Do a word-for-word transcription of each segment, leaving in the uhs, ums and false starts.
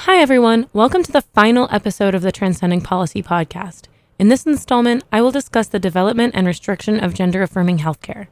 Hi everyone, welcome to the final episode of the Transcending Policy podcast. In this installment, I will discuss the development and restriction of gender-affirming healthcare.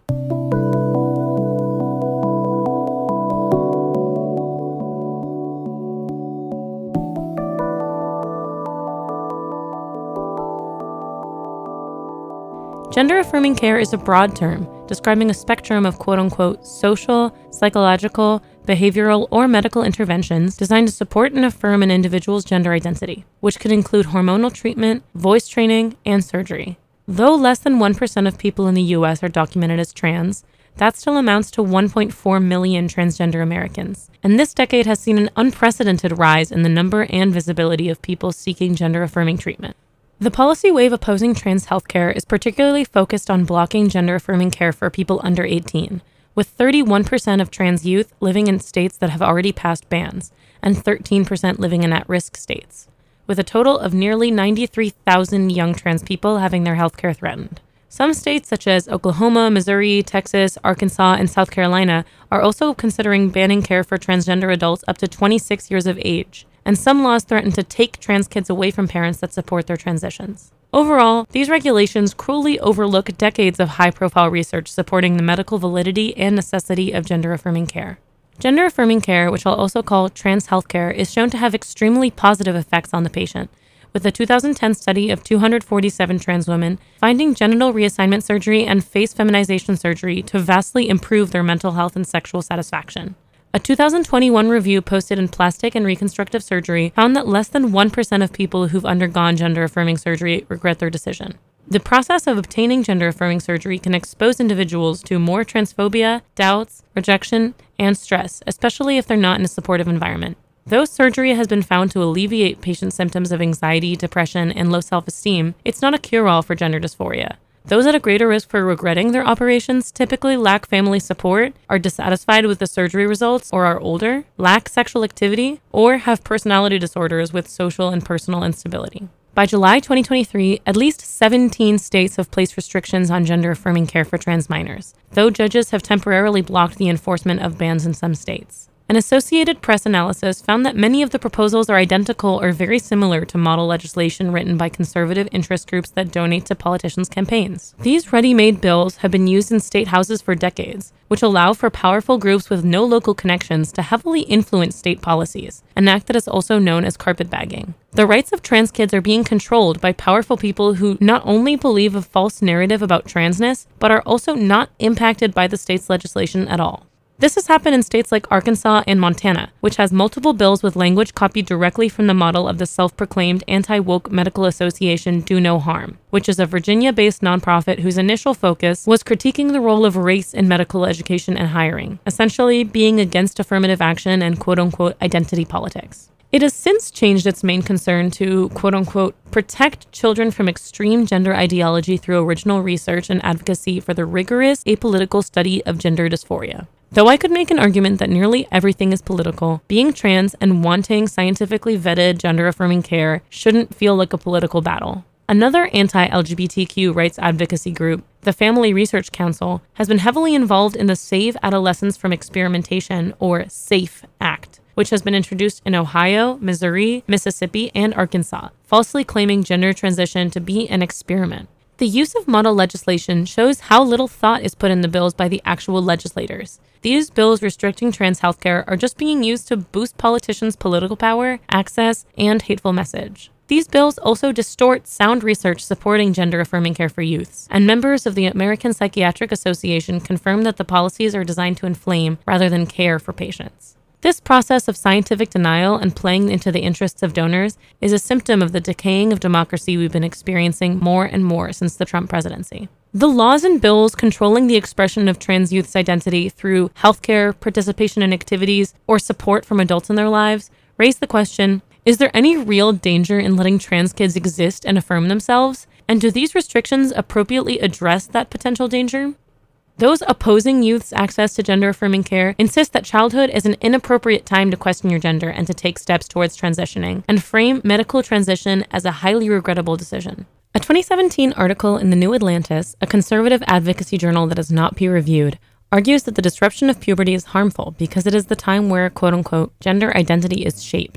Gender-affirming care is a broad term describing a spectrum of quote-unquote social, psychological, behavioral, or medical interventions designed to support and affirm an individual's gender identity, which could include hormonal treatment, voice training, and surgery. Though less than one percent of people in the U S are documented as trans, that still amounts to one point four million transgender Americans. And this decade has seen an unprecedented rise in the number and visibility of people seeking gender-affirming treatment. The policy wave opposing trans healthcare is particularly focused on blocking gender-affirming care for people under eighteen, with thirty-one percent of trans youth living in states that have already passed bans, and thirteen percent living in at-risk states, with a total of nearly ninety-three thousand young trans people having their healthcare threatened. Some states such as Oklahoma, Missouri, Texas, Arkansas, and South Carolina are also considering banning care for transgender adults up to twenty-six years of age, and some laws threaten to take trans kids away from parents that support their transitions. Overall, these regulations cruelly overlook decades of high-profile research supporting the medical validity and necessity of gender-affirming care. Gender-affirming care, which I'll also call trans healthcare, is shown to have extremely positive effects on the patient, with a two thousand ten study of two hundred forty-seven trans women finding genital reassignment surgery and face feminization surgery to vastly improve their mental health and sexual satisfaction. A two thousand twenty-one review posted in Plastic and Reconstructive Surgery found that less than one percent of people who've undergone gender-affirming surgery regret their decision. The process of obtaining gender-affirming surgery can expose individuals to more transphobia, doubts, rejection, and stress, especially if they're not in a supportive environment. Though surgery has been found to alleviate patients' symptoms of anxiety, depression, and low self-esteem, it's not a cure-all for gender dysphoria. Those at a greater risk for regretting their operations typically lack family support, are dissatisfied with the surgery results, or are older, lack sexual activity, or have personality disorders with social and personal instability. By July twenty twenty-three, at least seventeen states have placed restrictions on gender-affirming care for trans minors, though judges have temporarily blocked the enforcement of bans in some states. An Associated Press analysis found that many of the proposals are identical or very similar to model legislation written by conservative interest groups that donate to politicians' campaigns. These ready-made bills have been used in state houses for decades, which allow for powerful groups with no local connections to heavily influence state policies, an act that is also known as carpetbagging. The rights of trans kids are being controlled by powerful people who not only believe a false narrative about transness, but are also not impacted by the state's legislation at all. This has happened in states like Arkansas and Montana, which has multiple bills with language copied directly from the model of the self-proclaimed anti-woke medical association Do No Harm, which is a Virginia-based nonprofit whose initial focus was critiquing the role of race in medical education and hiring, essentially being against affirmative action and quote-unquote identity politics. It has since changed its main concern to, quote-unquote, protect children from extreme gender ideology through original research and advocacy for the rigorous, apolitical study of gender dysphoria. Though I could make an argument that nearly everything is political, being trans and wanting scientifically vetted gender-affirming care shouldn't feel like a political battle. Another anti-L G B T Q rights advocacy group, the Family Research Council, has been heavily involved in the Save Adolescents from Experimentation, or SAFE Act, which has been introduced in Ohio, Missouri, Mississippi, and Arkansas, falsely claiming gender transition to be an experiment. The use of model legislation shows how little thought is put in the bills by the actual legislators. These bills restricting trans healthcare are just being used to boost politicians' political power, access, and hateful message. These bills also distort sound research supporting gender-affirming care for youths, and members of the American Psychiatric Association confirm that the policies are designed to inflame rather than care for patients. This process of scientific denial and playing into the interests of donors is a symptom of the decaying of democracy we've been experiencing more and more since the Trump presidency. The laws and bills controlling the expression of trans youth's identity through healthcare, participation in activities, or support from adults in their lives raise the question, is there any real danger in letting trans kids exist and affirm themselves? And do these restrictions appropriately address that potential danger? Those opposing youth's access to gender-affirming care insist that childhood is an inappropriate time to question your gender and to take steps towards transitioning, and frame medical transition as a highly regrettable decision. A twenty seventeen article in the New Atlantis, a conservative advocacy journal that is not peer-reviewed, argues that the disruption of puberty is harmful because it is the time where, quote-unquote, gender identity is shaped.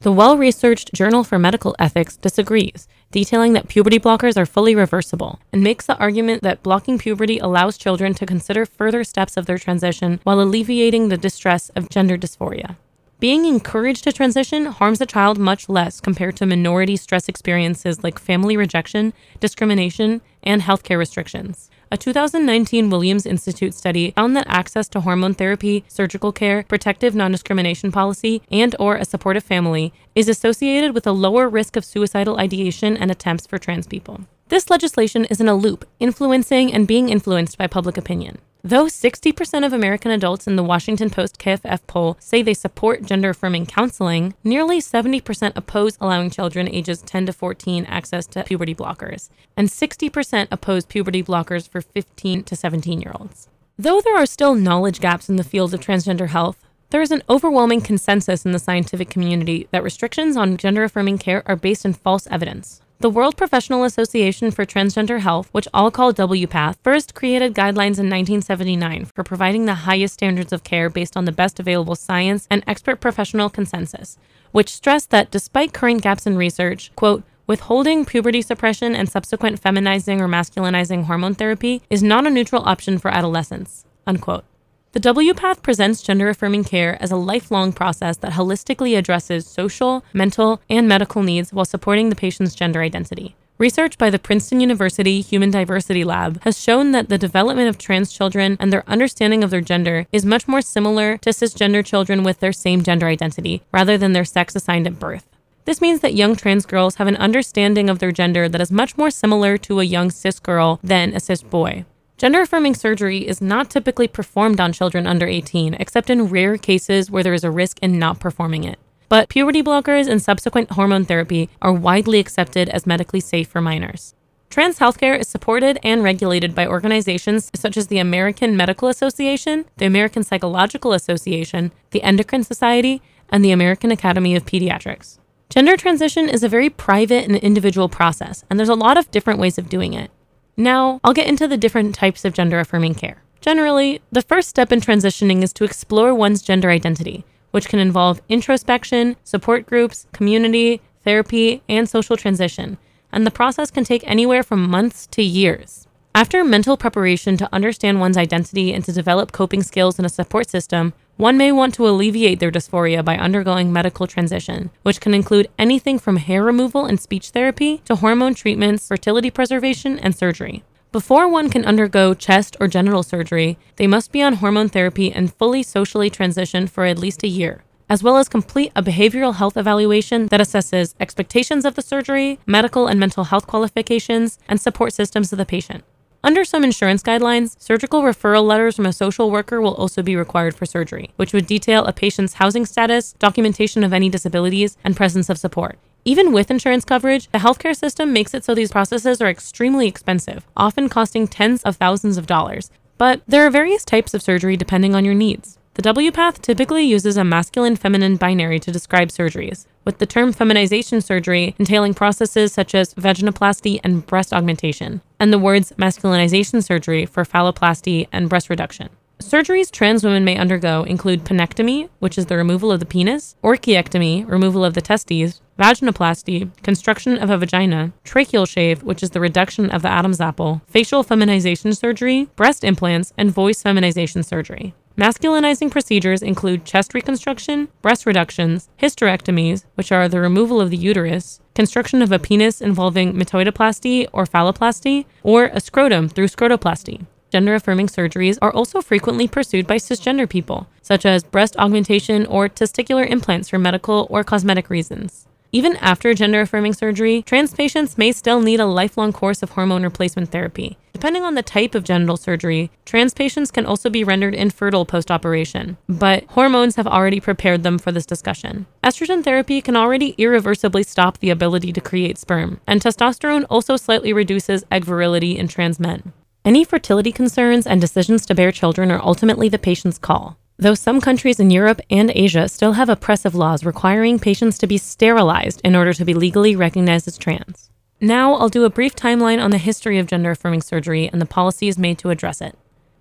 The well-researched Journal for Medical Ethics disagrees, detailing that puberty blockers are fully reversible, and makes the argument that blocking puberty allows children to consider further steps of their transition while alleviating the distress of gender dysphoria. Being encouraged to transition harms a child much less compared to minority stress experiences like family rejection, discrimination, and healthcare restrictions. A two thousand nineteen Williams Institute study found that access to hormone therapy, surgical care, protective non-discrimination policy, and or a supportive family is associated with a lower risk of suicidal ideation and attempts for trans people. This legislation is in a loop, influencing and being influenced by public opinion. Though sixty percent of American adults in the Washington Post K F F poll say they support gender-affirming counseling, nearly seventy percent oppose allowing children ages ten to fourteen access to puberty blockers, and sixty percent oppose puberty blockers for fifteen to seventeen-year-olds. Though there are still knowledge gaps in the field of transgender health, there is an overwhelming consensus in the scientific community that restrictions on gender-affirming care are based in false evidence. The World Professional Association for Transgender Health, which all call W PATH, first created guidelines in nineteen seventy-nine for providing the highest standards of care based on the best available science and expert professional consensus, which stressed that despite current gaps in research, quote, withholding puberty suppression and subsequent feminizing or masculinizing hormone therapy is not a neutral option for adolescents, unquote. The W PATH presents gender-affirming care as a lifelong process that holistically addresses social, mental, and medical needs while supporting the patient's gender identity. Research by the Princeton University Human Diversity Lab has shown that the development of trans children and their understanding of their gender is much more similar to cisgender children with their same gender identity, rather than their sex assigned at birth. This means that young trans girls have an understanding of their gender that is much more similar to a young cis girl than a cis boy. Gender-affirming surgery is not typically performed on children under eighteen, except in rare cases where there is a risk in not performing it. But puberty blockers and subsequent hormone therapy are widely accepted as medically safe for minors. Trans healthcare is supported and regulated by organizations such as the American Medical Association, the American Psychological Association, the Endocrine Society, and the American Academy of Pediatrics. Gender transition is a very private and individual process, and there's a lot of different ways of doing it. Now, I'll get into the different types of gender-affirming care. Generally, the first step in transitioning is to explore one's gender identity, which can involve introspection, support groups, community, therapy, and social transition, and the process can take anywhere from months to years. After mental preparation to understand one's identity and to develop coping skills and a support system, one may want to alleviate their dysphoria by undergoing medical transition, which can include anything from hair removal and speech therapy to hormone treatments, fertility preservation, and surgery. Before one can undergo chest or genital surgery, they must be on hormone therapy and fully socially transition for at least a year, as well as complete a behavioral health evaluation that assesses expectations of the surgery, medical and mental health qualifications, and support systems of the patient. Under some insurance guidelines, surgical referral letters from a social worker will also be required for surgery, which would detail a patient's housing status, documentation of any disabilities, and presence of support. Even with insurance coverage, the healthcare system makes it so these processes are extremely expensive, often costing tens of thousands of dollars. But there are various types of surgery depending on your needs. The W PATH typically uses a masculine-feminine binary to describe surgeries, with the term feminization surgery entailing processes such as vaginoplasty and breast augmentation, and the words masculinization surgery for phalloplasty and breast reduction. Surgeries trans women may undergo include penectomy, which is the removal of the penis, orchiectomy, removal of the testes, vaginoplasty, construction of a vagina, tracheal shave, which is the reduction of the Adam's apple, facial feminization surgery, breast implants, and voice feminization surgery. Masculinizing procedures include chest reconstruction, breast reductions, hysterectomies, which are the removal of the uterus, construction of a penis involving metoidoplasty or phalloplasty, or a scrotum through scrotoplasty. Gender-affirming surgeries are also frequently pursued by cisgender people, such as breast augmentation or testicular implants for medical or cosmetic reasons. Even after gender-affirming surgery, trans patients may still need a lifelong course of hormone replacement therapy. Depending on the type of genital surgery, trans patients can also be rendered infertile post-operation, but hormones have already prepared them for this discussion. Estrogen therapy can already irreversibly stop the ability to create sperm, and testosterone also slightly reduces egg virility in trans men. Any fertility concerns and decisions to bear children are ultimately the patient's call, though some countries in Europe and Asia still have oppressive laws requiring patients to be sterilized in order to be legally recognized as trans. Now, I'll do a brief timeline on the history of gender-affirming surgery and the policies made to address it.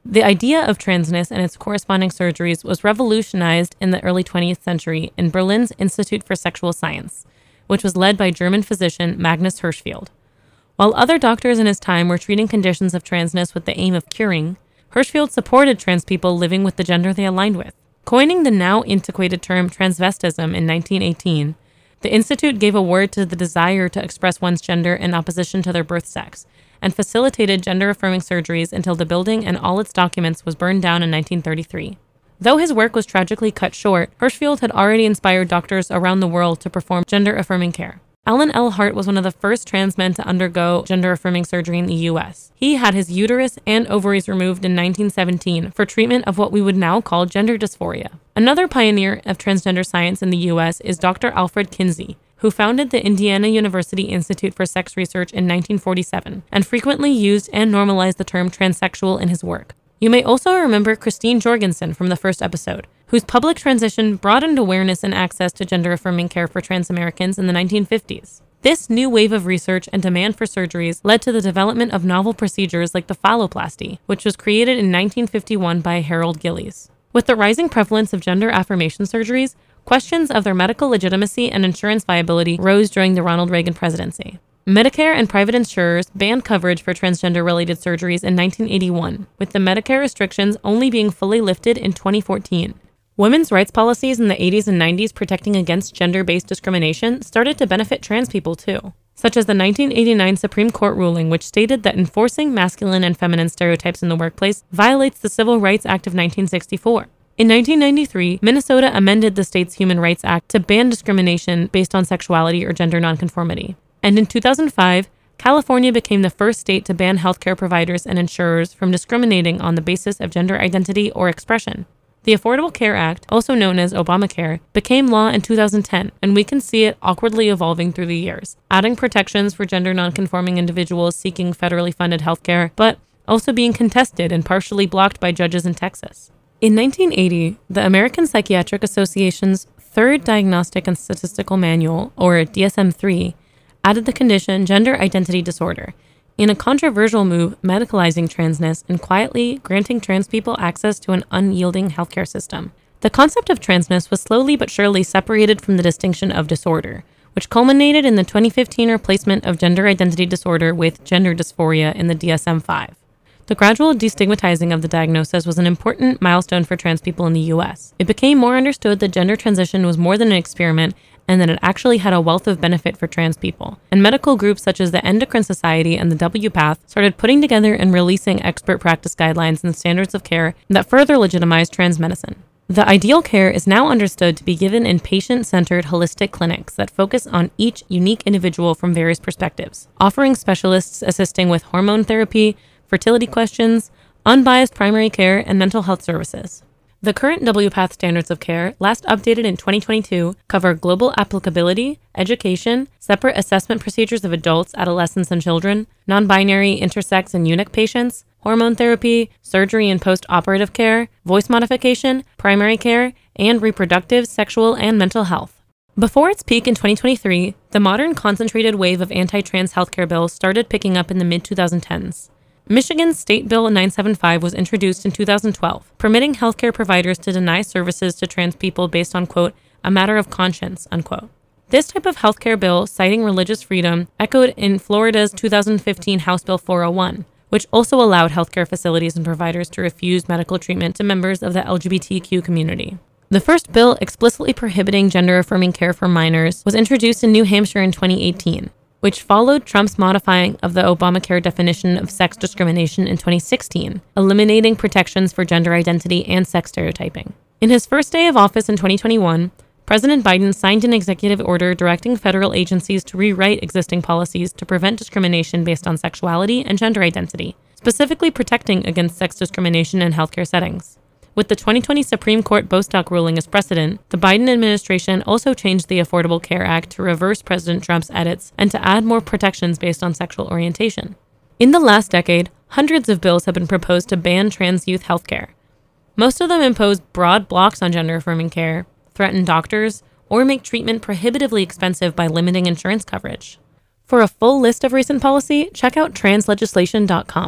The idea of transness and its corresponding surgeries was revolutionized in the early twentieth century in Berlin's Institute for Sexual Science, which was led by German physician Magnus Hirschfeld. While other doctors in his time were treating conditions of transness with the aim of curing, Hirschfeld supported trans people living with the gender they aligned with. Coining the now antiquated term transvestism in nineteen eighteen, the Institute gave a word to the desire to express one's gender in opposition to their birth sex, and facilitated gender-affirming surgeries until the building and all its documents was burned down in nineteen thirty-three. Though his work was tragically cut short, Hirschfeld had already inspired doctors around the world to perform gender-affirming care. Alan L. Hart was one of the first trans men to undergo gender-affirming surgery in the U S. He had his uterus and ovaries removed in nineteen seventeen for treatment of what we would now call gender dysphoria. Another pioneer of transgender science in the U S is Doctor Alfred Kinsey, who founded the Indiana University Institute for Sex Research in nineteen forty-seven and frequently used and normalized the term transsexual in his work. You may also remember Christine Jorgensen from the first episode, whose public transition broadened awareness and access to gender-affirming care for trans Americans in the nineteen fifties. This new wave of research and demand for surgeries led to the development of novel procedures like the phalloplasty, which was created in nineteen fifty-one by Harold Gillies. With the rising prevalence of gender affirmation surgeries, questions of their medical legitimacy and insurance viability rose during the Ronald Reagan presidency. Medicare and private insurers banned coverage for transgender-related surgeries in nineteen eighty-one, with the Medicare restrictions only being fully lifted in twenty fourteen. Women's rights policies in the eighties and nineties protecting against gender-based discrimination started to benefit trans people too, such as the nineteen eighty-nine Supreme Court ruling, which stated that enforcing masculine and feminine stereotypes in the workplace violates the Civil Rights Act of nineteen sixty-four. In nineteen ninety-three, Minnesota amended the state's Human Rights Act to ban discrimination based on sexuality or gender nonconformity. And in two thousand five, California became the first state to ban healthcare providers and insurers from discriminating on the basis of gender identity or expression. The Affordable Care Act, also known as Obamacare, became law in two thousand ten, and we can see it awkwardly evolving through the years, adding protections for gender nonconforming individuals seeking federally funded healthcare, but also being contested and partially blocked by judges in Texas. In nineteen eighty, the American Psychiatric Association's Third Diagnostic and Statistical Manual, or D S M three, added the condition gender identity disorder, in a controversial move medicalizing transness and quietly granting trans people access to an unyielding healthcare system. The concept of transness was slowly but surely separated from the distinction of disorder, which culminated in the twenty fifteen replacement of gender identity disorder with gender dysphoria in the D S M five. The gradual destigmatizing of the diagnosis was an important milestone for trans people in the U S. It became more understood that gender transition was more than an experiment and that it actually had a wealth of benefit for trans people. And medical groups such as the Endocrine Society and the W PATH started putting together and releasing expert practice guidelines and standards of care that further legitimized trans medicine. The ideal care is now understood to be given in patient-centered holistic clinics that focus on each unique individual from various perspectives, offering specialists assisting with hormone therapy, fertility questions, unbiased primary care, and mental health services. The current W PATH standards of care, last updated in twenty twenty-two, cover global applicability, education, separate assessment procedures of adults, adolescents, and children, non-binary, intersex, and eunuch patients, hormone therapy, surgery and post-operative care, voice modification, primary care, and reproductive, sexual, and mental health. Before its peak in twenty twenty-three, the modern concentrated wave of anti-trans healthcare bills started picking up in the mid twenty tens. Michigan's State Bill nine seventy-five was introduced in two thousand twelve, permitting healthcare providers to deny services to trans people based on, quote, a matter of conscience, unquote. This type of healthcare bill, citing religious freedom, echoed in Florida's two thousand fifteen House Bill four oh one, which also allowed healthcare facilities and providers to refuse medical treatment to members of the L G B T Q community. The first bill explicitly prohibiting gender-affirming care for minors was introduced in New Hampshire in twenty eighteen, which followed Trump's modifying of the Obamacare definition of sex discrimination in twenty sixteen, eliminating protections for gender identity and sex stereotyping. In his first day of office in twenty twenty-one, President Biden signed an executive order directing federal agencies to rewrite existing policies to prevent discrimination based on sexuality and gender identity, specifically protecting against sex discrimination in healthcare settings. With the twenty twenty Supreme Court Bostock ruling as precedent, the Biden administration also changed the Affordable Care Act to reverse President Trump's edits and to add more protections based on sexual orientation. In the last decade, hundreds of bills have been proposed to ban trans youth healthcare. Most of them impose broad blocks on gender-affirming care, threaten doctors, or make treatment prohibitively expensive by limiting insurance coverage. For a full list of recent policy, check out trans legislation dot com. But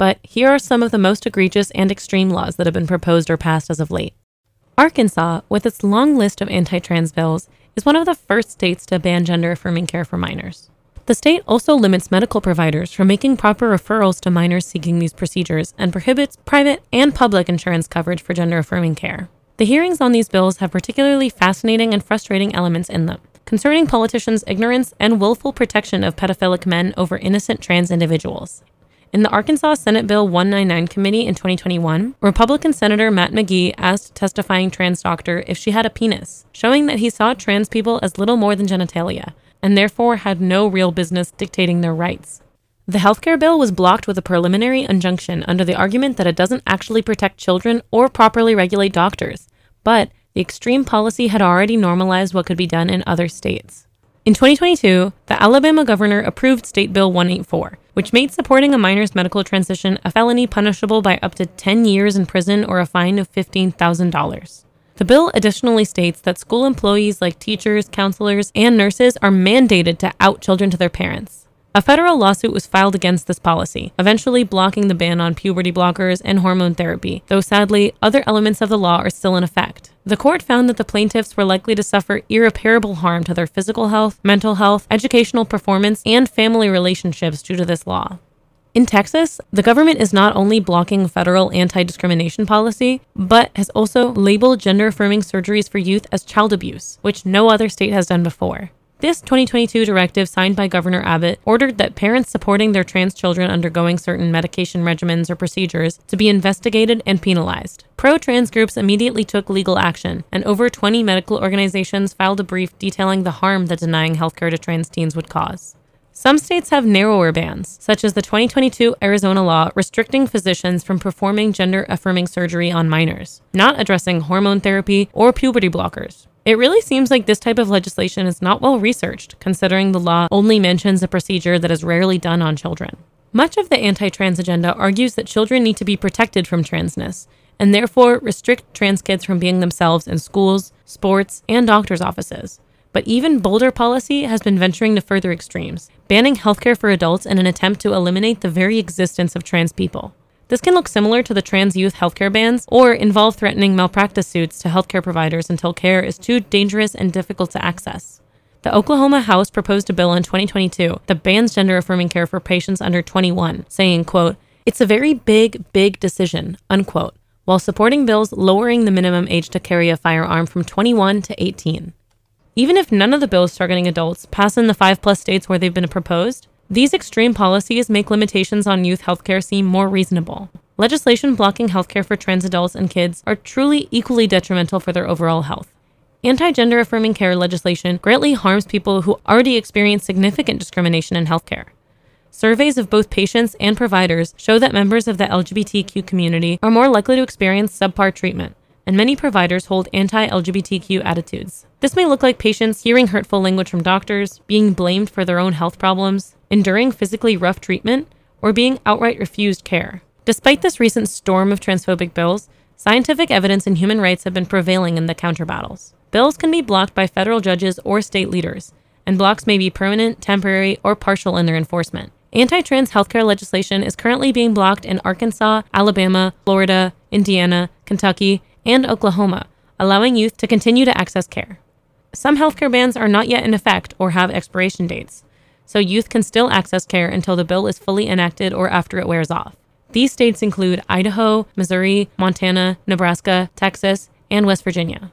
But here are some of the most egregious and extreme laws that have been proposed or passed as of late. Arkansas, with its long list of anti-trans bills, is one of the first states to ban gender-affirming care for minors. The state also limits medical providers from making proper referrals to minors seeking these procedures and prohibits private and public insurance coverage for gender-affirming care. The hearings on these bills have particularly fascinating and frustrating elements in them, concerning politicians' ignorance and willful protection of pedophilic men over innocent trans individuals. In the Arkansas Senate Bill one ninety-nine committee in twenty twenty-one, Republican Senator Matt McGee asked a testifying trans doctor if she had a penis, showing that he saw trans people as little more than genitalia, and therefore had no real business dictating their rights. The healthcare bill was blocked with a preliminary injunction under the argument that it doesn't actually protect children or properly regulate doctors, but the extreme policy had already normalized what could be done in other states. In twenty twenty-two, the Alabama governor approved State Bill one eighty-four, which made supporting a minor's medical transition a felony punishable by up to ten years in prison or a fine of fifteen thousand dollars. The bill additionally states that school employees like teachers, counselors, and nurses are mandated to out children to their parents. A federal lawsuit was filed against this policy, eventually blocking the ban on puberty blockers and hormone therapy, though sadly, other elements of the law are still in effect. The court found that the plaintiffs were likely to suffer irreparable harm to their physical health, mental health, educational performance, and family relationships due to this law. In Texas, the government is not only blocking federal anti-discrimination policy, but has also labeled gender-affirming surgeries for youth as child abuse, which no other state has done before. This twenty twenty-two directive signed by Governor Abbott ordered that parents supporting their trans children undergoing certain medication regimens or procedures to be investigated and penalized. Pro-trans groups immediately took legal action, and over twenty medical organizations filed a brief detailing the harm that denying healthcare to trans teens would cause. Some states have narrower bans, such as the twenty twenty-two Arizona law restricting physicians from performing gender-affirming surgery on minors, not addressing hormone therapy or puberty blockers. It really seems like this type of legislation is not well researched, considering the law only mentions a procedure that is rarely done on children. Much of the anti-trans agenda argues that children need to be protected from transness, and therefore restrict trans kids from being themselves in schools, sports, and doctors' offices. But even bolder policy has been venturing to further extremes, banning healthcare for adults in an attempt to eliminate the very existence of trans people. This can look similar to the trans youth healthcare bans or involve threatening malpractice suits to healthcare providers until care is too dangerous and difficult to access. The Oklahoma House proposed a bill in twenty twenty-two that bans gender-affirming care for patients under twenty-one, saying, quote, "It's a very big, big decision," unquote, while supporting bills lowering the minimum age to carry a firearm from twenty-one to eighteen. Even if none of the bills targeting adults pass in the five-plus states where they've been proposed, these extreme policies make limitations on youth healthcare seem more reasonable. Legislation blocking healthcare for trans adults and kids are truly equally detrimental for their overall health. Anti-gender affirming care legislation greatly harms people who already experience significant discrimination in healthcare. Surveys of both patients and providers show that members of the L G B T Q community are more likely to experience subpar treatment, and many providers hold anti-L G B T Q attitudes. This may look like patients hearing hurtful language from doctors, being blamed for their own health problems, enduring physically rough treatment, or being outright refused care. Despite this recent storm of transphobic bills, scientific evidence and human rights have been prevailing in the counterbattles. Bills can be blocked by federal judges or state leaders, and blocks may be permanent, temporary, or partial in their enforcement. Anti-trans healthcare legislation is currently being blocked in Arkansas, Alabama, Florida, Indiana, Kentucky, and Oklahoma, allowing youth to continue to access care. Some healthcare bans are not yet in effect or have expiration dates, so youth can still access care until the bill is fully enacted or after it wears off. These states include Idaho, Missouri, Montana, Nebraska, Texas, and West Virginia.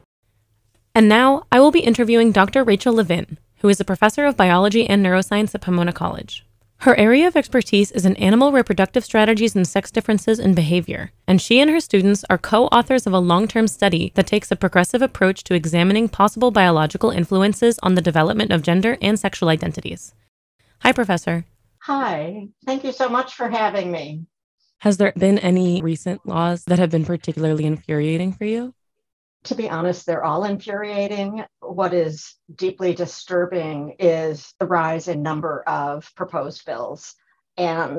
And now, I will be interviewing Doctor Rachel Levin, who is a professor of biology and neuroscience at Pomona College. Her area of expertise is in animal reproductive strategies and sex differences in behavior, and she and her students are co-authors of a long-term study that takes a progressive approach to examining possible biological influences on the development of gender and sexual identities. Hi, Professor. Hi, thank you so much for having me. Has there been any recent laws that have been particularly infuriating for you? To be honest, they're all infuriating. What is deeply disturbing is the rise in number of proposed bills. And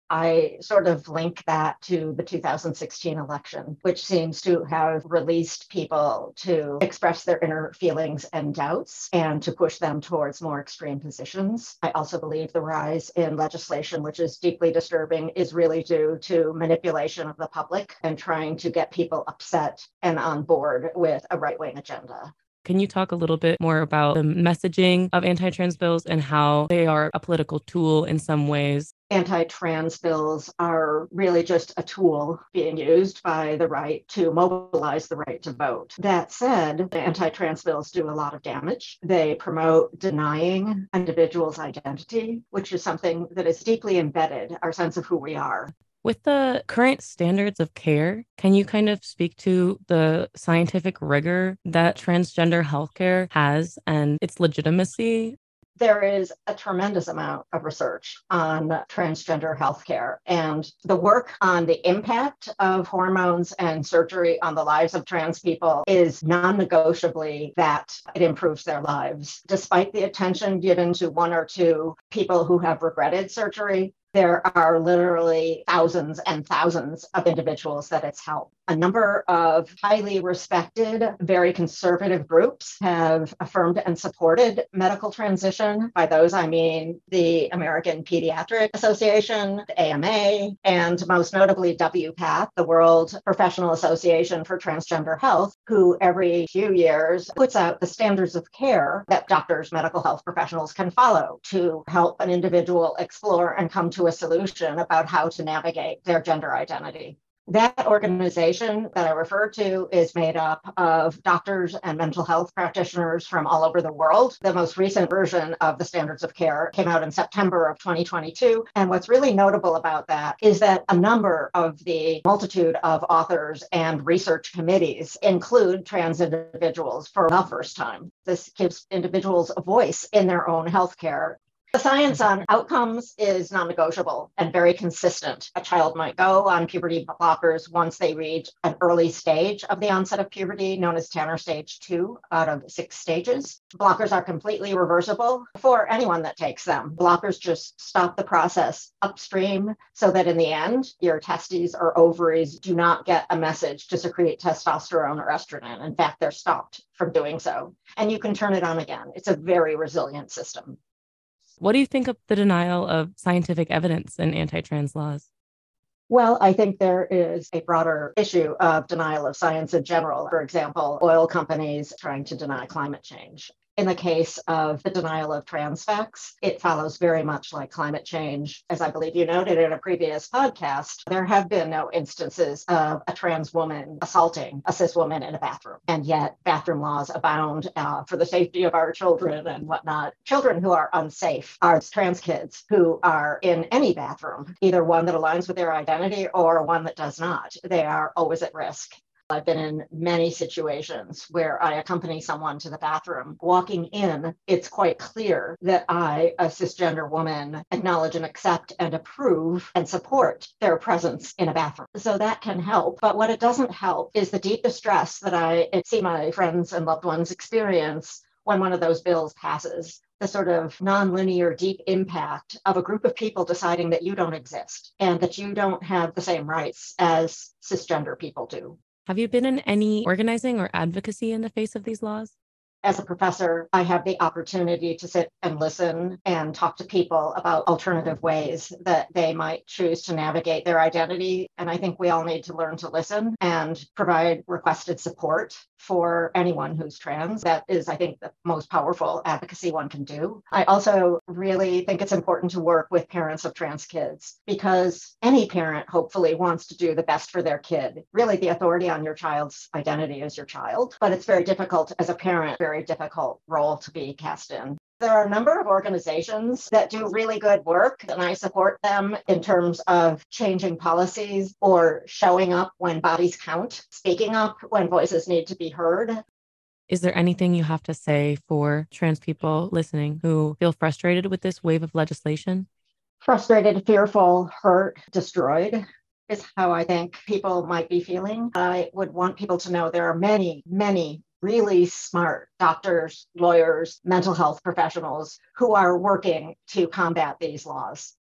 I sort of link that to the two thousand sixteen election, which seems to have released people to express their inner feelings and doubts and to push them towards more extreme positions. I also believe the rise in legislation, which is deeply disturbing, is really due to manipulation of the public and trying to get people upset and on board with a right-wing agenda. Can you talk a little bit more about the messaging of anti-trans bills and how they are a political tool in some ways? Anti-trans bills are really just a tool being used by the right to mobilize the right to vote. That said, anti-trans bills do a lot of damage. They promote denying individuals' identity, which is something that is deeply embedded, our sense of who we are. With the current standards of care, can you kind of speak to the scientific rigor that transgender healthcare has and its legitimacy? There is a tremendous amount of research on transgender healthcare, and the work on the impact of hormones and surgery on the lives of trans people is non-negotiably that it improves their lives. Despite the attention given to one or two people who have regretted surgery, there are literally thousands and thousands of individuals that it's helped. A number of highly respected, very conservative groups have affirmed and supported medical transition. By those, I mean the American Pediatric Association, the A M A, and most notably W PATH, the World Professional Association for Transgender Health, who every few years puts out the standards of care that doctors, medical health professionals can follow to help an individual explore and come to a solution about how to navigate their gender identity. That organization that I refer to is made up of doctors and mental health practitioners from all over the world. The most recent version of the standards of care came out in September of twenty twenty-two. And what's really notable about that is that a number of the multitude of authors and research committees include trans individuals for the first time. This gives individuals a voice in their own healthcare. The science on outcomes is non-negotiable and very consistent. A child might go on puberty blockers once they reach an early stage of the onset of puberty, known as Tanner stage two out of six stages. Blockers are completely reversible for anyone that takes them. Blockers just stop the process upstream so that in the end, your testes or ovaries do not get a message to secrete testosterone or estrogen. In fact, they're stopped from doing so. And you can turn it on again. It's a very resilient system. What do you think of the denial of scientific evidence in anti-trans laws? Well, I think there is a broader issue of denial of science in general. For example, oil companies trying to deny climate change. In the case of the denial of trans facts, it follows very much like climate change. As I believe you noted in a previous podcast, there have been no instances of a trans woman assaulting a cis woman in a bathroom. And yet bathroom laws abound uh, for the safety of our children and whatnot. Children who are unsafe are trans kids who are in any bathroom, either one that aligns with their identity or one that does not. They are always at risk. I've been in many situations where I accompany someone to the bathroom. Walking in, it's quite clear that I, a cisgender woman, acknowledge and accept and approve and support their presence in a bathroom. So that can help. But what it doesn't help is the deep distress that I see my friends and loved ones experience when one of those bills passes. The sort of nonlinear deep impact of a group of people deciding that you don't exist and that you don't have the same rights as cisgender people do. Have you been in any organizing or advocacy in the face of these laws? As a professor, I have the opportunity to sit and listen and talk to people about alternative ways that they might choose to navigate their identity. And I think we all need to learn to listen and provide requested support for anyone who's trans. That is, I think, the most powerful advocacy one can do. I also really think it's important to work with parents of trans kids because any parent hopefully wants to do the best for their kid. Really, the authority on your child's identity is your child, but it's very difficult as a parent, very difficult role to be cast in. There are a number of organizations that do really good work, and I support them in terms of changing policies or showing up when bodies count, speaking up when voices need to be heard. Is there anything you have to say for trans people listening who feel frustrated with this wave of legislation? Frustrated, fearful, hurt, destroyed is how I think people might be feeling. I would want people to know there are many, many really smart doctors, lawyers, mental health professionals who are working to combat these laws.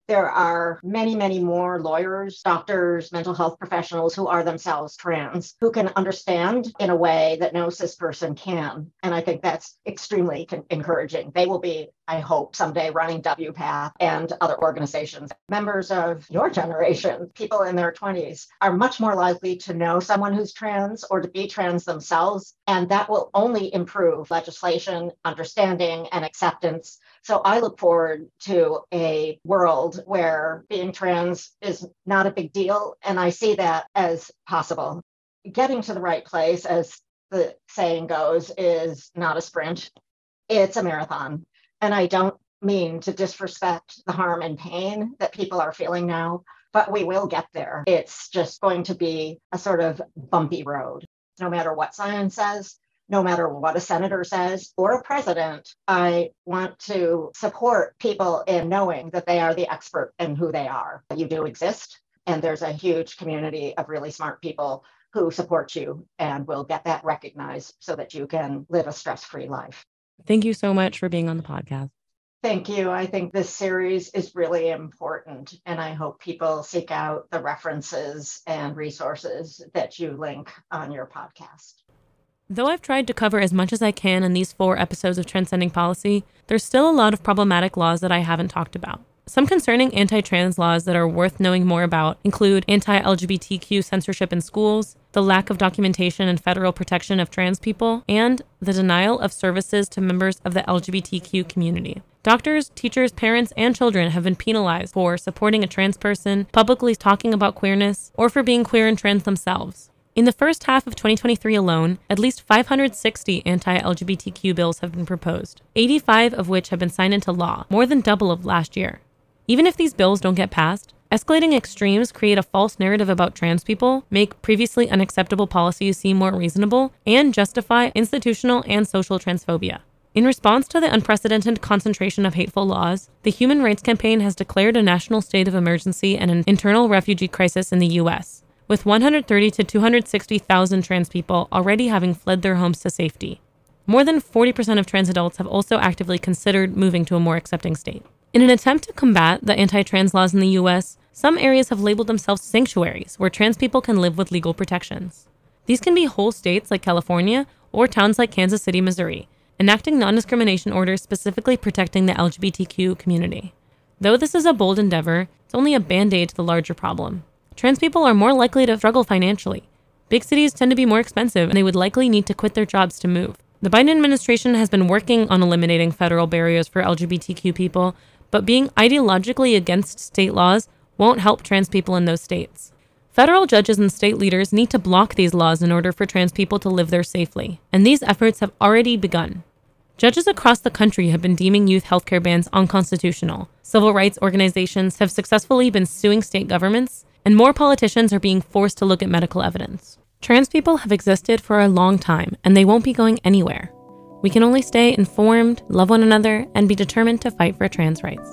There are many, many more lawyers, doctors, mental health professionals who are themselves trans, who can understand in a way that no cis person can. And I think that's extremely con- encouraging. They will be, I hope, someday running W PATH and other organizations. Members of your generation, people in their twenties, are much more likely to know someone who's trans or to be trans themselves. And that will only improve legislation, understanding, and acceptance. So I look forward to a world where being trans is not a big deal. And I see that as possible. Getting to the right place, as the saying goes, is not a sprint. It's a marathon. And I don't mean to disrespect the harm and pain that people are feeling now, but we will get there. It's just going to be a sort of bumpy road. No matter what science says, no matter what a senator says or a president, I want to support people in knowing that they are the expert in who they are. You do exist, and there's a huge community of really smart people who support you and will get that recognized so that you can live a stress-free life. Thank you so much for being on the podcast. Thank you. I think this series is really important, and I hope people seek out the references and resources that you link on your podcast. Though I've tried to cover as much as I can in these four episodes of Transcending Policy, there's still a lot of problematic laws that I haven't talked about. Some concerning anti-trans laws that are worth knowing more about include anti-L G B T Q censorship in schools, the lack of documentation and federal protection of trans people, and the denial of services to members of the L G B T Q community. Doctors, teachers, parents, and children have been penalized for supporting a trans person, publicly talking about queerness, or for being queer and trans themselves. In the first half of twenty twenty-three alone, at least five hundred sixty anti-L G B T Q bills have been proposed, eighty-five of which have been signed into law, more than double of last year. Even if these bills don't get passed, escalating extremes create a false narrative about trans people, make previously unacceptable policies seem more reasonable, and justify institutional and social transphobia. In response to the unprecedented concentration of hateful laws, the Human Rights Campaign has declared a national state of emergency and an internal refugee crisis in the U S, with one hundred thirty to two hundred sixty thousand trans people already having fled their homes to safety. More than forty percent of trans adults have also actively considered moving to a more accepting state. In an attempt to combat the anti-trans laws in the U S, some areas have labeled themselves sanctuaries where trans people can live with legal protections. These can be whole states like California or towns like Kansas City, Missouri, enacting non-discrimination orders specifically protecting the L G B T Q community. Though this is a bold endeavor, it's only a band-aid to the larger problem. Trans people are more likely to struggle financially. Big cities tend to be more expensive, and they would likely need to quit their jobs to move. The Biden administration has been working on eliminating federal barriers for L G B T Q people, but being ideologically against state laws won't help trans people in those states. Federal judges and state leaders need to block these laws in order for trans people to live there safely, and these efforts have already begun. Judges across the country have been deeming youth healthcare bans unconstitutional. Civil rights organizations have successfully been suing state governments, and more politicians are being forced to look at medical evidence. Trans people have existed for a long time, and they won't be going anywhere. We can only stay informed, love one another, and be determined to fight for trans rights.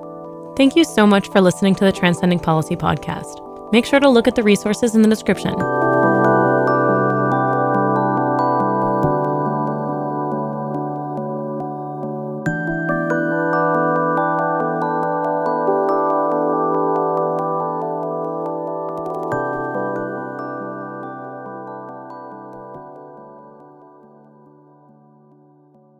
Thank you so much for listening to the Transcending Policy podcast. Make sure to look at the resources in the description.